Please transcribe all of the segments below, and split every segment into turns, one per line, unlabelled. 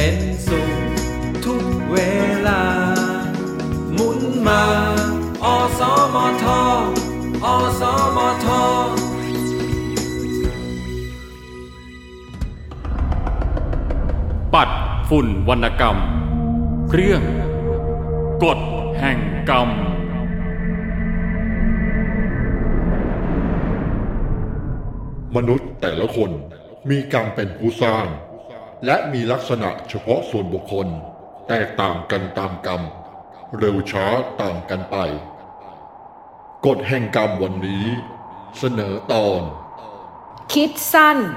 เป็นสุขทุกเวลาหมุนมาอสมทอสมท
ปัดฝุ่นวรรณกรรมเรื่องกฎแห่งกรรม
มนุษย์แต่ละคนมีกรรมเป็นผู้สร้างและมีลักษณะเฉพาะส่วนบุคคลแตกต่างกันตามกรรมเร็วช้าต่างกันไปกฎแห่งกรรมวันนี้เสนอตอน
คิดสั้น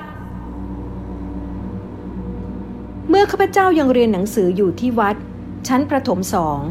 เมื่อข้าพเจ้ายังเรียนหนังสืออยู่ที่วัดชั้นประถม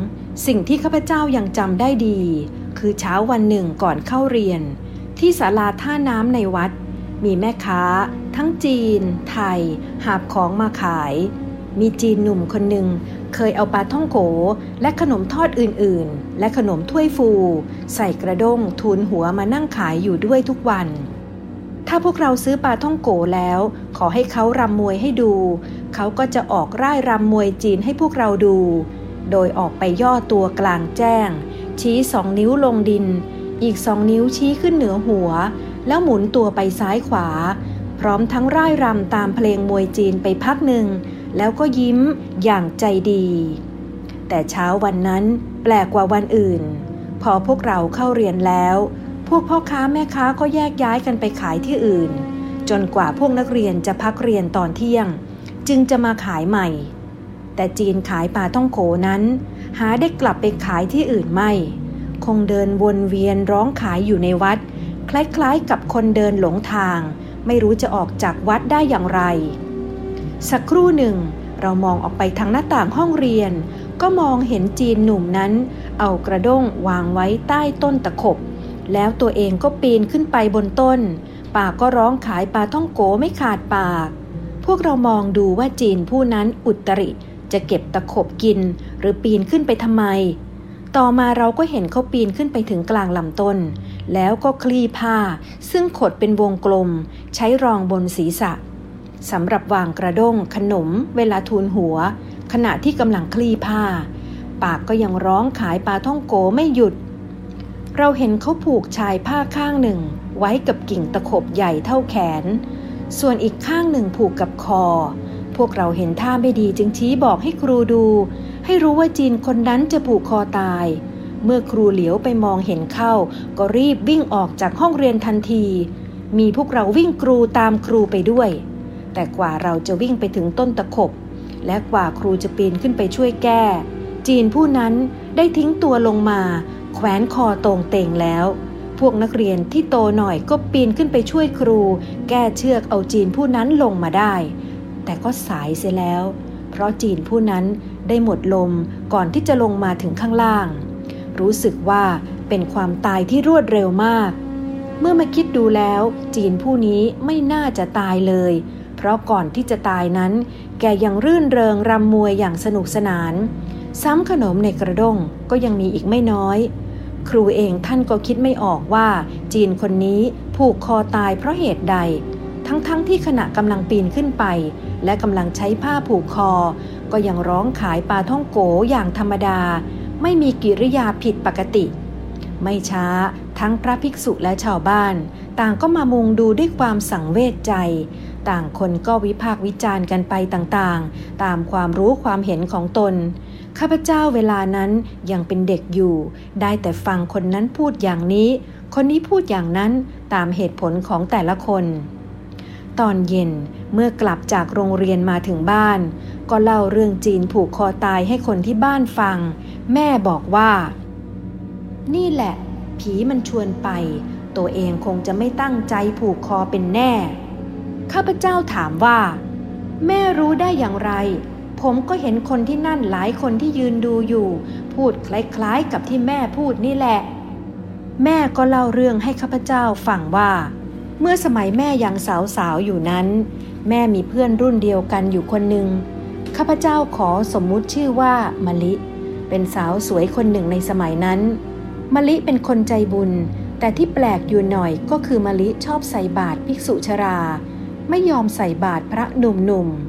2สิ่งที่ข้าพเจ้ายังจำได้ดีคือเช้าวันหนึ่งก่อนเข้าเรียนที่ศาลาท่าน้ำในวัดมีแม่ค้าทั้งจีนไทยหาบของมาขายมีจีนหนุ่มคนหนึ่งเคยเอาปลาท่องโกและขนมทอดอื่นๆและขนมถ้วยฟูใส่กระด้งทูลหัวมานั่งขายอยู่ด้วยทุกวันถ้าพวกเราซื้อปลาท่องโกแล้วขอให้เขารำมวยให้ดูเขาก็จะออกร่ายรำมวยจีนให้พวกเราดูโดยออกไปย่อตัวกลางแจ้งชี้2 นิ้วลงดินอีก2 นิ้วชี้ขึ้นเหนือหัวแล้วหมุนตัวไปซ้ายขวาพร้อมทั้งร่ายรำตามเพลงมวยจีนไปพักหนึ่งแล้วก็ยิ้มอย่างใจดีแต่เช้าวันนั้นแปลกกว่าวันอื่นพอพวกเราเข้าเรียนแล้วพวกพ่อค้าแม่ค้าก็แยกย้ายกันไปขายที่อื่นจนกว่าพวกนักเรียนจะพักเรียนตอนเที่ยงจึงจะมาขายใหม่แต่จีนขายปลาท่องโกนั้นหาได้กลับไปขายที่อื่นไม่คงเดินวนเวียนร้องขายอยู่ในวัดคล้ายๆกับคนเดินหลงทางไม่รู้จะออกจากวัดได้อย่างไรสักครู่หนึ่งเรามองออกไปทางหน้าต่างห้องเรียนก็มองเห็นจีนหนุ่มนั้นเอากระด้งวางไว้ใต้ต้นตะขบแล้วตัวเองก็ปีนขึ้นไปบนต้นปากก็ร้องขายปลาท่องโกไม่ขาดปากพวกเรามองดูว่าจีนผู้นั้นอุตริจะเก็บตะขบกินหรือปีนขึ้นไปทำไมต่อมาเราก็เห็นเขาปีนขึ้นไปถึงกลางลำต้นแล้วก็คลี่ผ้าซึ่งขดเป็นวงกลมใช้รองบนศีรษะสำหรับวางกระด้งขนมเวลาทูลหัวขณะที่กำลังคลี่ผ้าปากก็ยังร้องขายปลาท่องโกไม่หยุดเราเห็นเขาผูกชายผ้าข้างหนึ่งไว้กับกิ่งตะขบใหญ่เท่าแขนส่วนอีกข้างหนึ่งผูกกับคอพวกเราเห็นท่าไม่ดีจึงชี้บอกให้ครูดูให้รู้ว่าจีนคนนั้นจะผูกคอตายเมื่อครูเหลียวไปมองเห็นเข้าก็รีบวิ่งออกจากห้องเรียนทันทีมีพวกเราวิ่งกรูตามครูไปด้วยแต่กว่าเราจะวิ่งไปถึงต้นตะขบและกว่าครูจะปีนขึ้นไปช่วยแก้จีนผู้นั้นได้ทิ้งตัวลงมาแขวนคอตรงเต่งแล้วพวกนักเรียนที่โตหน่อยก็ปีนขึ้นไปช่วยครูแก้เชือกเอาจีนผู้นั้นลงมาได้แต่ก็สายเสียแล้วเพราะจีนผู้นั้นได้หมดลมก่อนที่จะลงมาถึงข้างล่างรู้สึกว่าเป็นความตายที่รวดเร็วมากเมื่อมาคิดดูแล้วจีนผู้นี้ไม่น่าจะตายเลยเพราะก่อนที่จะตายนั้นแกยังรื่นเริงรำมวยอย่างสนุกสนานซ้ำขนมในกระด้งก็ยังมีอีกไม่น้อยครูเองท่านก็คิดไม่ออกว่าจีนคนนี้ผูกคอตายเพราะเหตุใดทั้งที่ขณะกำลังปีนขึ้นไปและกำลังใช้ผ้าผูกคอก็ยังร้องขายปลาท่องโกอย่างธรรมดาไม่มีกิริยาผิดปกติไม่ช้าทั้งพระภิกษุและชาวบ้านต่างก็มามุงดูด้วยความสังเวชใจต่างคนก็วิพากษ์วิจารณ์กันไปต่างๆตามความรู้ความเห็นของตนข้าพเจ้าเวลานั้นยังเป็นเด็กอยู่ได้แต่ฟังคนนั้นพูดอย่างนี้คนนี้พูดอย่างนั้นตามเหตุผลของแต่ละคนตอนเย็นเมื่อกลับจากโรงเรียนมาถึงบ้านก็เล่าเรื่องจีนผูกคอตายให้คนที่บ้านฟังแม่บอกว่านี่แหละผีมันชวนไปตัวเองคงจะไม่ตั้งใจผูกคอเป็นแน่ข้าพเจ้าถามว่าแม่รู้ได้อย่างไรผมก็เห็นคนที่นั่นหลายคนที่ยืนดูอยู่พูดคล้ายๆกับที่แม่พูดนี่แหละแม่ก็เล่าเรื่องให้ข้าพเจ้าฟังว่าเมื่อสมัยแม่ยังสาวๆอยู่นั้นแม่มีเพื่อนรุ่นเดียวกันอยู่คนหนึ่งข้าพเจ้าขอสมมุติชื่อว่ามะลิเป็นสาวสวยคนหนึ่งในสมัยนั้นมะลิเป็นคนใจบุญแต่ที่แปลกอยู่หน่อยก็คือมะลิชอบใส่บาตรภิกษุชราไม่ยอมใส่บาตรพระหนุ่มๆ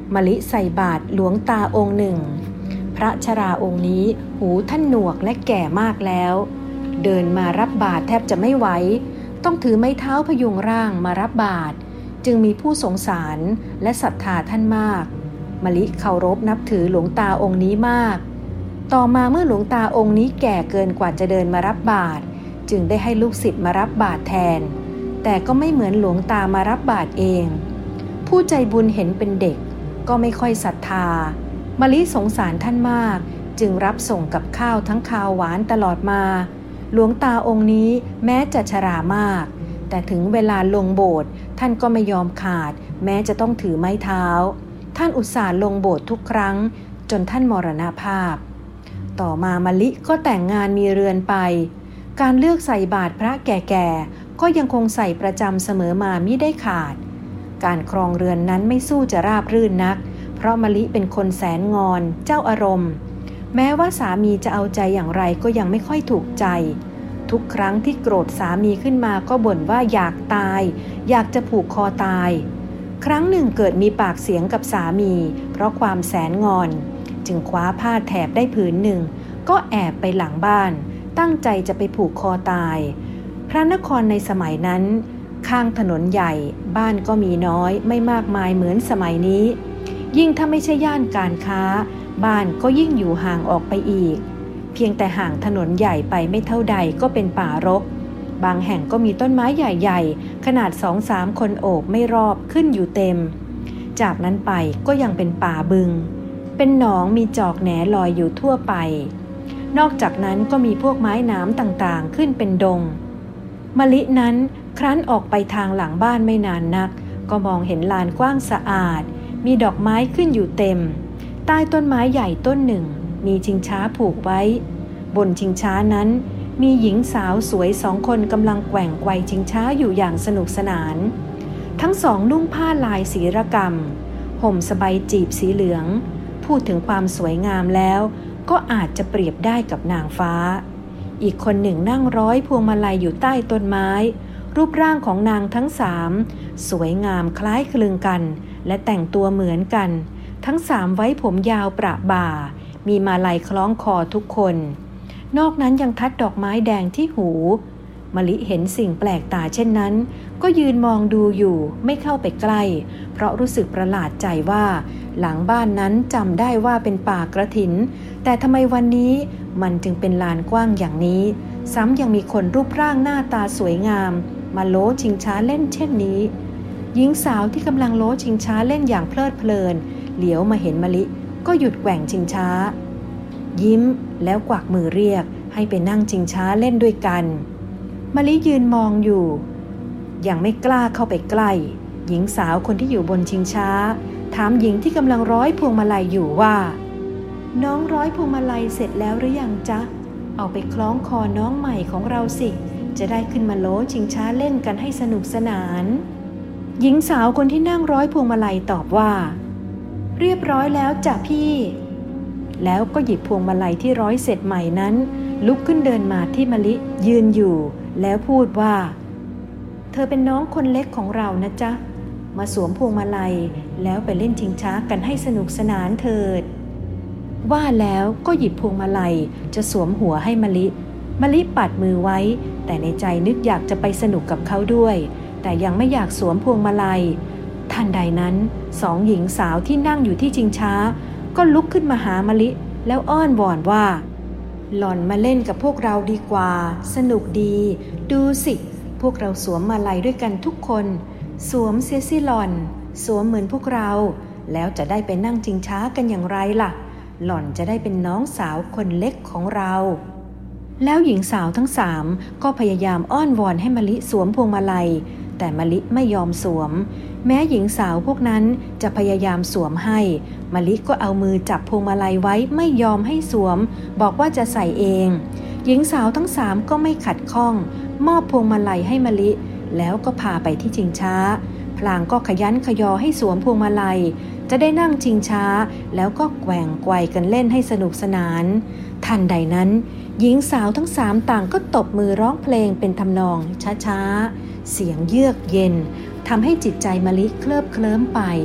มะลิใส่บาตรหลวงตาองค์หนึ่งพระชราองค์นี้หูท่านหนวกและแก่มากแล้วเดินมารับบาตรแทบจะไม่ไหวต้องถือไม้เท้าพยุงร่างมารับบาตรจึงมีผู้สงสารและศรัทธาท่านมากมะลิเคารพนับถือหลวงตาองค์นี้มากต่อมาเมื่อหลวงตาองค์นี้แก่เกินกว่าจะเดินมารับบาตรจึงได้ให้ลูกศิษย์มารับบาตรแทนแต่ก็ไม่เหมือนหลวงตามารับบาตรเองผู้ใจบุญเห็นเป็นเด็กก็ไม่ค่อยศรัทธามะลิสงสารท่านมากจึงรับส่งกับข้าวทั้งข้าวหวานตลอดมาหลวงตาองค์นี้แม้จะชรามากแต่ถึงเวลาลงโบสถ์ท่านก็ไม่ยอมขาดแม้จะต้องถือไม้เท้าท่านอุตส่าห์ลงโบสถ์ทุกครั้งจนท่านมรณภาพต่อมามะลิก็แต่งงานมีเรือนไปการเลือกใส่บาตรพระแก่ๆก็ยังคงใส่ประจำเสมอมามิได้ขาดการครองเรือนนั้นไม่สู้จะราบรื่นนักเพราะมะลิเป็นคนแสนงอนเจ้าอารมณ์แม้ว่าสามีจะเอาใจอย่างไรก็ยังไม่ค่อยถูกใจทุกครั้งที่โกรธสามีขึ้นมาก็บ่นว่าอยากตายอยากจะผูกคอตายครั้งหนึ่งเกิดมีปากเสียงกับสามีเพราะความแสนงอนจึงคว้าผ้าแถบได้ผืนหนึ่งก็แอบไปหลังบ้านตั้งใจจะไปผูกคอตายพระนครในสมัยนั้นข้างถนนใหญ่บ้านก็มีน้อยไม่มากมายเหมือนสมัยนี้ยิ่งถ้าไม่ใช่ย่านการค้าบ้านก็ยิ่งอยู่ห่างออกไปอีกเพียงแต่ห่างถนนใหญ่ไปไม่เท่าใดก็เป็นป่ารกบางแห่งก็มีต้นไม้ใหญ่ๆขนาด 2-3 คนโอบไม่รอบขึ้นอยู่เต็มจากนั้นไปก็ยังเป็นป่าบึงเป็นหนองมีจอกแหนลอยอยู่ทั่วไปนอกจากนั้นก็มีพวกไม้หนามต่างๆขึ้นเป็นดงมะลินั้นครั้นออกไปทางหลังบ้านไม่นานนักก็มองเห็นลานกว้างสะอาดมีดอกไม้ขึ้นอยู่เต็มใต้ต้นไม้ใหญ่ต้นหนึ่งมีชิงช้าผูกไว้บนชิงช้านั้นมีหญิงสาวสวย2 คนกำลังแกว่งไกวชิงช้าอยู่อย่างสนุกสนานทั้งสองนุ่งผ้าลายศิลกรรมห่มสบายจีบสีเหลืองพูดถึงความสวยงามแล้วก็อาจจะเปรียบได้กับนางฟ้าอีกคนหนึ่งนั่งร้อยพวงมาลัยอยู่ใต้ต้นไม้รูปร่างของนางทั้ง3สวยงามคล้ายคลึงกันและแต่งตัวเหมือนกันทั้ง3ไว้ผมยาวประบ่ามีมาลัยคล้องคอทุกคนนอกนั้นยังทัดดอกไม้แดงที่หูมะลิเห็นสิ่งแปลกตาเช่นนั้นก็ยืนมองดูอยู่ไม่เข้าไปใกล้เพราะรู้สึกประหลาดใจว่าหลังบ้านนั้นจำได้ว่าเป็นป่ากระถินแต่ทำไมวันนี้มันจึงเป็นลานกว้างอย่างนี้ซ้ำยังมีคนรูปร่างหน้าตาสวยงามมาโล้ชิงช้าเล่นเช่นนี้หญิงสาวที่กำลังโล้ชิงช้าเล่นอย่างเพลิดเพลินเหลียวมาเห็นมะลิก็หยุดแกว่งชิงช้ายิ้มแล้วกวักมือเรียกให้ไปนั่งชิงช้าเล่นด้วยกันมะลิยืนมองอยู่ยังไม่กล้าเข้าไปใกล้หญิงสาวคนที่อยู่บนชิงช้าถามหญิงที่กำลังร้อยพวงมาลัยอยู่ว่าน้องร้อยพวงมาลัยเสร็จแล้วหรือยังจ๊ะเอาไปคล้องคอน้องใหม่ของเราสิจะได้ขึ้นมาโล้ชิงช้าเล่นกันให้สนุกสนานหญิงสาวคนที่นั่งร้อยพวงมาลัยตอบว่าเรียบร้อยแล้วจ้ะพี่แล้วก็หยิบพวงมาลัยที่ร้อยเสร็จใหม่นั้นลุกขึ้นเดินมาที่มะลิยืนอยู่แล้วพูดว่าเธอเป็นน้องคนเล็กของเรานะจ๊ะมาสวมพวงมาลัยแล้วไปเล่นชิงช้ากันให้สนุกสนานเถิดว่าแล้วก็หยิบพวงมาลัยจะสวมหัวให้มะลิปัดมือไว้แต่ในใจนึกอยากจะไปสนุกกับเขาด้วยแต่ยังไม่อยากสวมพวงมาลัยทันใดนั้น2 หญิงสาวที่นั่งอยู่ที่ชิงช้าก็ลุกขึ้นมาหามะลิแล้วอ้อนวอนว่าหล่อนมาเล่นกับพวกเราดีกว่าสนุกดีดูสิพวกเราสวมมาลัยด้วยกันทุกคนสวมเสียสิหล่อนสวมเหมือนพวกเราแล้วจะได้ไปนั่งชิงช้ากันอย่างไรล่ะหล่อนจะได้เป็นน้องสาวคนเล็กของเราแล้วหญิงสาวทั้ง3ก็พยายามอ้อนวอนให้มะลิสวมพวงมาลัยแต่มะลิไม่ยอมสวมแม้หญิงสาวพวกนั้นจะพยายามสวมให้มะลิก็เอามือจับพวงมาลัยไว้ไม่ยอมให้สวมบอกว่าจะใส่เองหญิงสาวทั้ง3ก็ไม่ขัดข้องมอบพวงมาลัยให้มะลิแล้วก็พาไปที่ชิงช้าพลางก็ขยันขยอให้สวมพวงมาลัยจะได้นั่งชิงช้าแล้วก็แกว่งไกวกันเล่นให้สนุกสนานทันใดนั้นหญิงสาวทั้ง3ต่างก็ตบมือร้องเพลงเป็นทำนองช้าๆเสียงเยือกเย็นทำให้จิตใจมะลิเคลิบเคลิ้มไป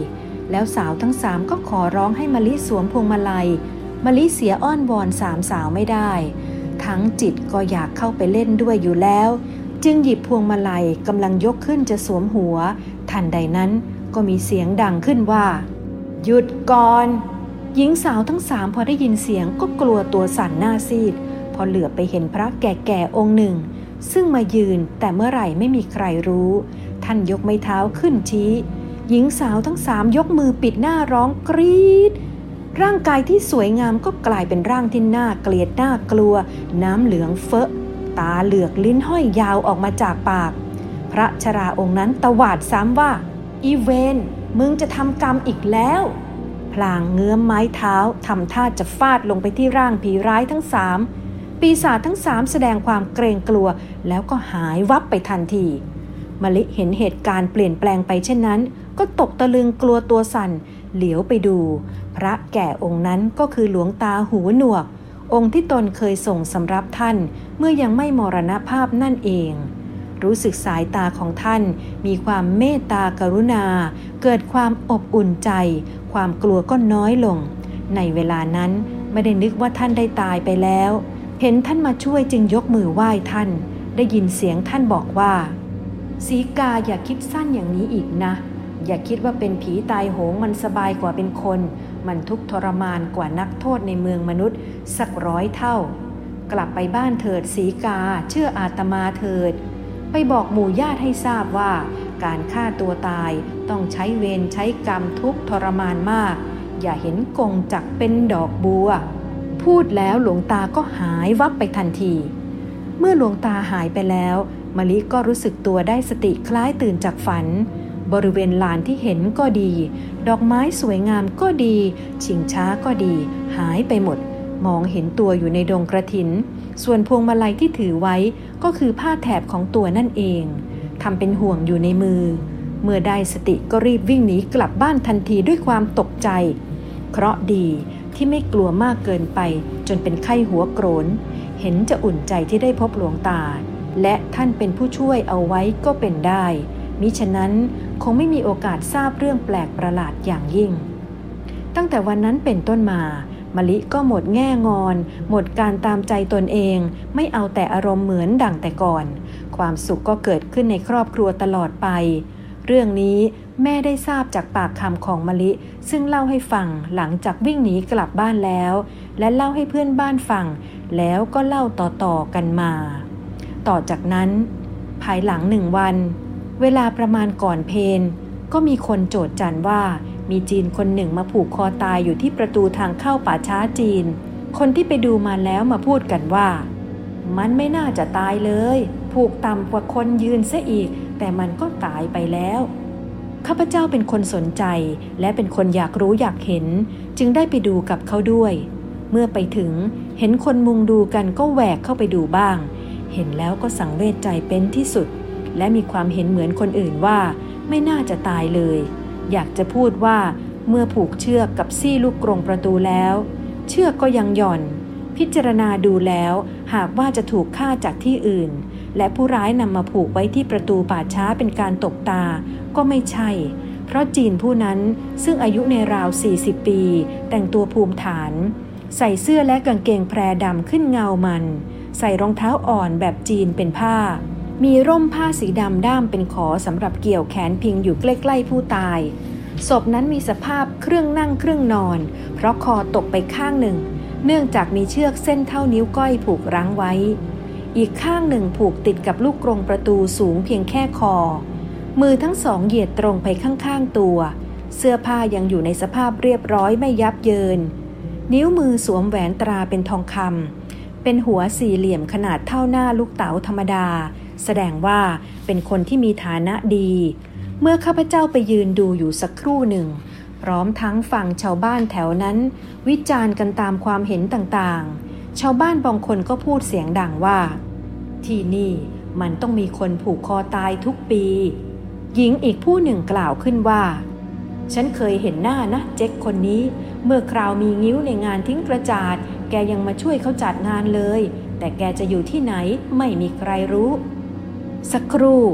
แล้วสาวทั้ง3ก็ขอร้องให้มะลิสวมพวงมาลัยมะลิเสียอ้อนวอน3 สาวไม่ได้ทั้งจิตก็อยากเข้าไปเล่นด้วยอยู่แล้วจึงหยิบพวงมาลัยกำลังยกขึ้นจะสวมหัวทันใดนั้นก็มีเสียงดังขึ้นว่าหยุดก่อนหญิงสาวทั้ง3พอได้ยินเสียงก็กลัวตัวสั่นหน้าซีดพอเหลือบไปเห็นพระแก่ๆองค์หนึ่งซึ่งมายืนแต่เมื่อไหร่ไม่มีใครรู้ท่านยกไม้เท้าขึ้นชี้หญิงสาวทั้ง3ยกมือปิดหน้าร้องกรี๊ดร่างกายที่สวยงามก็กลายเป็นร่างที่น่าเกลียดน่ากลัวน้ำเหลืองเฟ้อตาเหลือกลิ้นห้อยยาวออกมาจากปากพระชราองค์นั้นตวาดซ้ำว่าอีเวนมึงจะทำกรรมอีกแล้วพลางเงื้อมไม้เท้าทำท่าจะฟาดลงไปที่ร่างผีร้ายทั้ง3ปีศาจทั้ง3แสดงความเกรงกลัวแล้วก็หายวับไปทันทีมะลิเห็นเหตุการณ์เปลี่ยนแปลงไปเช่นนั้นก็ตกตะลึงกลัวตัวสั่นเหลียวไปดูพระแก่องค์นั้นก็คือหลวงตาหูหนวกองค์ที่ตนเคยส่งสำรับท่านเมื่อยังไม่มรณภาพนั่นเองรู้สึกสายตาของท่านมีความเมตตากรุณาเกิดความอบอุ่นใจความกลัวก็น้อยลงในเวลานั้นไม่ได้นึกว่าท่านได้ตายไปแล้วเห็นท่านมาช่วยจึงยกมือไหว้ท่านได้ยินเสียงท่านบอกว่าสีกาอย่าคิดสั้นอย่างนี้อีกนะอย่าคิดว่าเป็นผีตายโหงมันสบายกว่าเป็นคนมันทุกข์ทรมานกว่านักโทษในเมืองมนุษย์สัก100 เท่ากลับไปบ้านเถิดสีกาเชื่ออาตมาเถิดไปบอกหมู่ญาติให้ทราบว่าการฆ่าตัวตายต้องใช้เวรใช้กรรมทุกข์ทรมานมากอย่าเห็นกงจักเป็นดอกบัวพูดแล้วหลวงตาก็หายวับไปทันทีเมื่อหลวงตาหายไปแล้วมะลิก็รู้สึกตัวได้สติคล้ายตื่นจากฝันบริเวณลานที่เห็นก็ดีดอกไม้สวยงามก็ดีชิงช้าก็ดีหายไปหมดมองเห็นตัวอยู่ในดงกระถินส่วนพวงมาลัยที่ถือไว้ก็คือผ้าแถบของตัวนั่นเองทำเป็นห่วงอยู่ในมือเมื่อได้สติก็รีบวิ่งหนีกลับบ้านทันทีด้วยความตกใจเคราะห์ดีที่ไม่กลัวมากเกินไปจนเป็นไข้หัวโกรนเห็นจะอุ่นใจที่ได้พบหลวงตาและท่านเป็นผู้ช่วยเอาไว้ก็เป็นได้มิฉะนั้นคงไม่มีโอกาสทราบเรื่องแปลกประหลาดอย่างยิ่งตั้งแต่วันนั้นเป็นต้นมามะลิก็หมดแง่งอนหมดการตามใจตนเองไม่เอาแต่อารมณ์เหมือนดั่งแต่ก่อนความสุขก็เกิดขึ้นในครอบครัวตลอดไปเรื่องนี้แม่ได้ทราบจากปากคำของมะลิซึ่งเล่าให้ฟังหลังจากวิ่งหนีกลับบ้านแล้วและเล่าให้เพื่อนบ้านฟังแล้วก็เล่าต่อๆกันมาต่อจากนั้นภายหลัง1 วันเวลาประมาณก่อนเพลก็มีคนโจษจันว่ามีจีนคนหนึ่งมาผูกคอตายอยู่ที่ประตูทางเข้าป่าช้าจีนคนที่ไปดูมาแล้วมาพูดกันว่ามันไม่น่าจะตายเลยผูกต่ำกว่าคนยืนซะอีกแต่มันก็ตายไปแล้วข้าพเจ้าเป็นคนสนใจและเป็นคนอยากรู้อยากเห็นจึงได้ไปดูกับเขาด้วยเมื่อไปถึงเห็นคนมุงดูกันก็แหวกเข้าไปดูบ้างเห็นแล้วก็สังเวชใจเป็นที่สุดและมีความเห็นเหมือนคนอื่นว่าไม่น่าจะตายเลยอยากจะพูดว่าเมื่อผูกเชือกกับซี่ลูกกรงประตูแล้วเชือกก็ยังหย่อนพิจารณาดูแล้วหากว่าจะถูกฆ่าจากที่อื่นและผู้ร้ายนำมาผูกไว้ที่ประตูป่าช้าเป็นการตบตาก็ไม่ใช่เพราะจีนผู้นั้นซึ่งอายุในราว40 ปีแต่งตัวภูมิฐานใส่เสื้อและกางเกงแพรดำขึ้นเงามันใส่รองเท้าอ่อนแบบจีนเป็นผ้ามีร่มผ้าสีดำด้ามเป็นขอสำหรับเกี่ยวแขนพิงอยู่ใกล้ๆผู้ตายศพนั้นมีสภาพครึ่งนั่งครึ่งนอนเพราะคอตกไปข้างหนึ่งเนื่องจากมีเชือกเส้นเท่านิ้วก้อยผูกรั้งไว้อีกข้างหนึ่งผูกติดกับลูกกรงประตูสูงเพียงแค่คอมือทั้ง2เหยียดตรงไปข้างๆตัวเสื้อผ้ายังอยู่ในสภาพเรียบร้อยไม่ยับเยินนิ้วมือสวมแหวนตราเป็นทองคำเป็นหัวสี่เหลี่ยมขนาดเท่าหน้าลูกเต๋าธรรมดาแสดงว่าเป็นคนที่มีฐานะดีเมื่อข้าพเจ้าไปยืนดูอยู่สักครู่หนึ่งพร้อมทั้งฟังชาวบ้านแถวนั้นวิจารณ์กันตามความเห็นต่างๆชาวบ้านบางคนก็พูดเสียงดังว่าที่นี่มันต้องมีคนผูกคอตายทุกปีหญิงอีกผู้หนึ่งกล่าวขึ้นว่าฉันเคยเห็นหน้านะเจ๊กคนนี้เมื่อคราวมีงิ้วในงานทิ้งกระจาดแกยังมาช่วยเขาจัดงานเลยแต่แกจะอยู่ที่ไหนไม่มีใครรู้สักครู่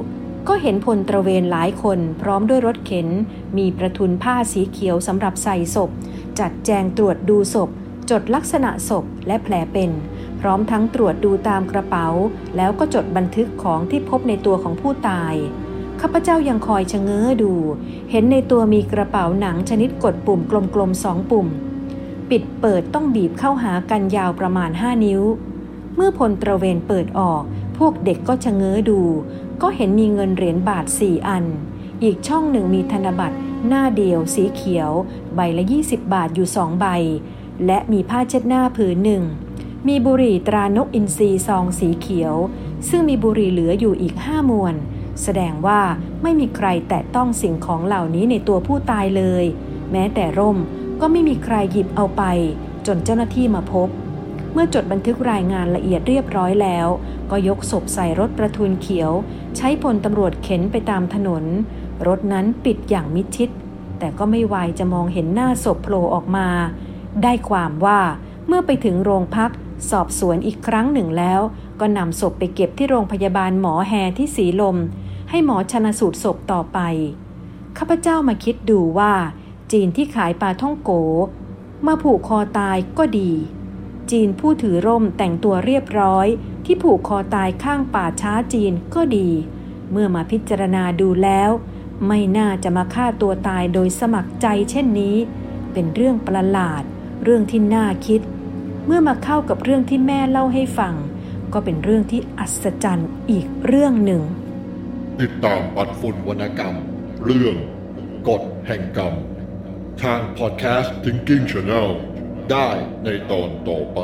ก็เห็นพลตระเวนหลายคนพร้อมด้วยรถเข็นมีประทุนผ้าสีเขียวสำหรับใส่ศพจัดแจงตรวจดูศพจดลักษณะศพและแผลเป็นพร้อมทั้งตรวจดูตามกระเป๋าแล้วก็จดบันทึกของที่พบในตัวของผู้ตายข้าพเจ้ายังคอยชะเง้อดูเห็นในตัวมีกระเป๋าหนังชนิดกดปุ่มกลมๆ2 ปุ่มปิดเปิดต้องบีบเข้าหากันยาวประมาณ5 นิ้วเมื่อพลตระเวนเปิดออกพวกเด็กก็ชะเง้อดูก็เห็นมีเงินเหรียญบาท4 อันอีกช่องหนึ่งมีธนบัตรหน้าเดียวสีเขียวใบละ20 บาทอยู่2 ใบและมีผ้าเช็ดหน้าผืนหนึ่งมีบุหรี่ตรานกอินทรีซองสีเขียวซึ่งมีบุหรี่เหลืออยู่อีก5 มวนแสดงว่าไม่มีใครแตะต้องสิ่งของเหล่านี้ในตัวผู้ตายเลยแม้แต่ร่มก็ไม่มีใครหยิบเอาไปจนเจ้าหน้าที่มาพบเมื่อจดบันทึกรายงานละเอียดเรียบร้อยแล้วก็ยกศพใส่รถประทุนเขียวใช้พลตำรวจเข็นไปตามถนนรถนั้นปิดอย่างมิดชิดแต่ก็ไม่วายจะมองเห็นหน้าศพโผล่ออกมาได้ความว่าเมื่อไปถึงโรงพักสอบสวนอีกครั้งหนึ่งแล้วก็นำศพไปเก็บที่โรงพยาบาลหมอแฮที่ศรีลมให้หมอชันสูตรศพต่อไปข้าพเจ้ามาคิดดูว่าจีนที่ขายปลาท่องโกมาผูกคอตายก็ดีจีนผู้ถือร่มแต่งตัวเรียบร้อยที่ผูกคอตายข้างป่าช้าจีนก็ดีเมื่อมาพิจารณาดูแล้วไม่น่าจะมาฆ่าตัวตายโดยสมัครใจเช่นนี้เป็นเรื่องประหลาดเรื่องที่น่าคิดเมื่อมาเข้ากับเรื่องที่แม่เล่าให้ฟังก็เป็นเรื่องที่อัศจรรย์อีกเรื่องหนึ่ง
ติดตามปัดฝุ่นวรรณกรรมเรื่องกฎแห่งกรรมทางพอดแคสต์ Thinking Channel ได้ในตอนต่อไป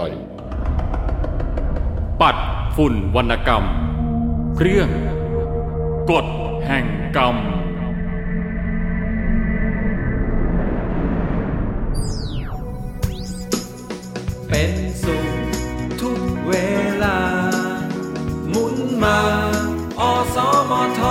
ปัดฝุ่นวรรณกรรมเรื่องกฎแห่งกรรม
เป็นสุขทุกเวลาหมุนมาอสมท